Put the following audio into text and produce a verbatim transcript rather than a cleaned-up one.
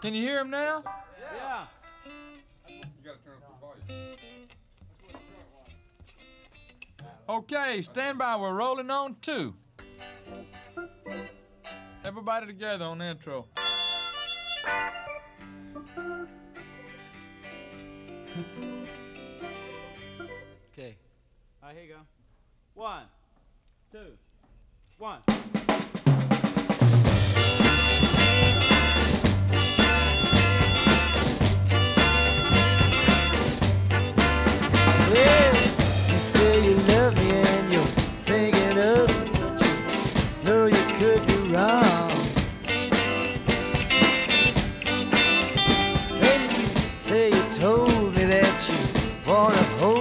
Can you hear him now? Yeah. You gotta turn up the volume. Okay, stand by. We're rolling on two. Everybody together on the intro. Okay. All right, here you go. One, two, one. Well, you say you love me and you're thinking of it, but you know you could be wrong. And you say you told me that you wanna hold